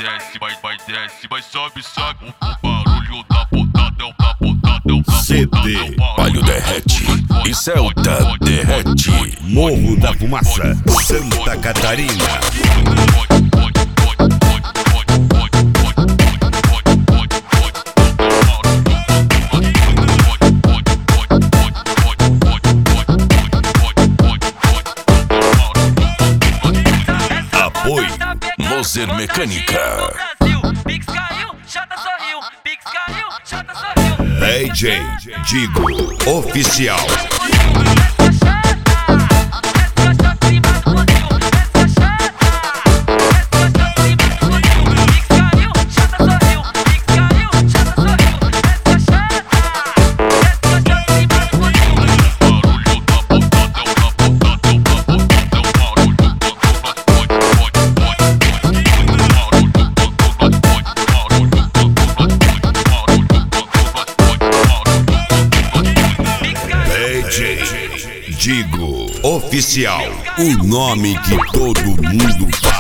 desce, vai sobe, sobe. O barulho da portada é o da portada, é o da CD Palio derrete e Celta derrete. Morro da Fumaça, Santa Catarina. Apoio Moser Mecânica. Pix caiu, Jota sorriu. Pix caiu, Jota sorriu. DJ Digo Oficial. DJ Digo Oficial, o nome que todo mundo